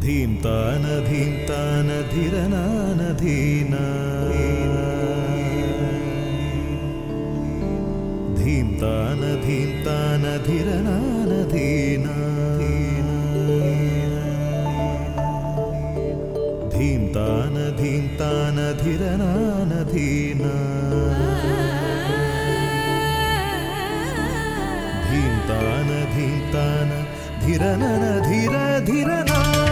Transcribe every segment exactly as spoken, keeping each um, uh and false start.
ധീം താന ധീം താന ധിരനാന ധീന ധീം താന ധീം താന ധിരനാന ധീന ധീം താന ധീം താന ധിരനാന ധീന ധീം താന ധീം താന ധിരനന ധിര ധിരന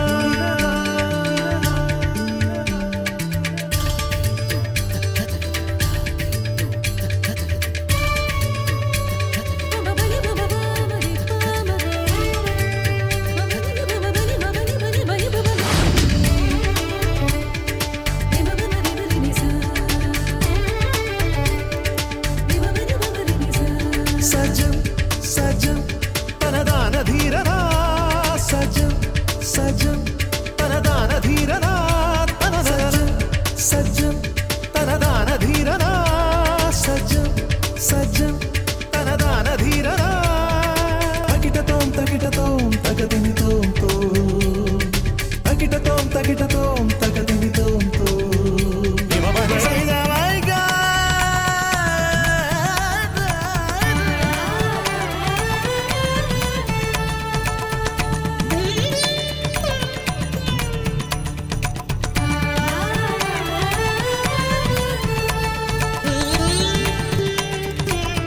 സജം സജം തനദാന ധീരനാ സജം സജം തനദാന ധീരനാ തനദാന സജം തനദാന ധീരനാ സജം സജം തനദാന ധീരനാ തകിടതോം തകിടതോം തകതിനി തോം തോ തകിടതോം തകിടതോം തകതിനി തോം തോ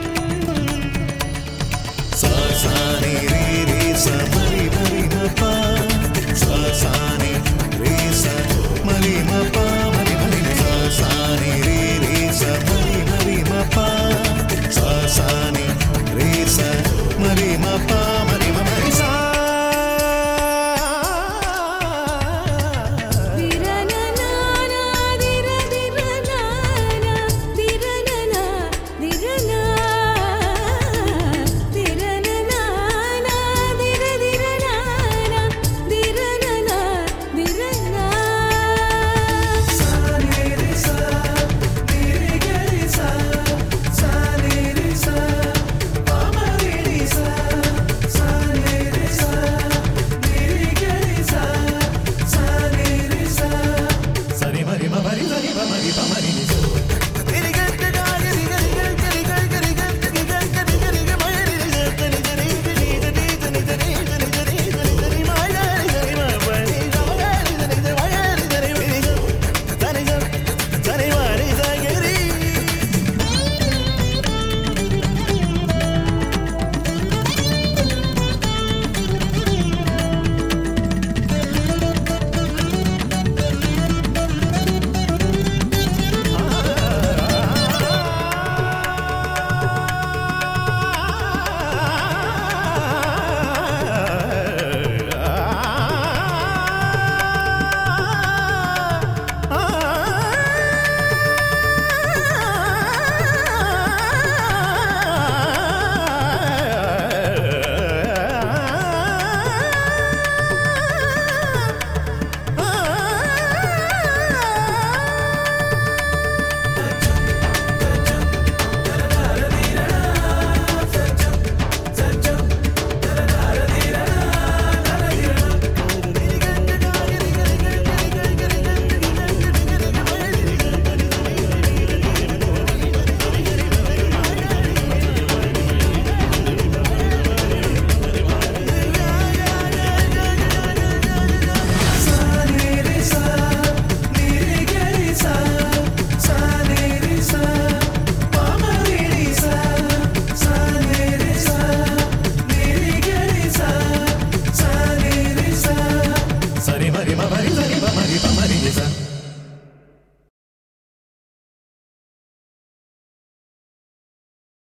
sa sa ni ri ri sa ma ri ma ri ma pa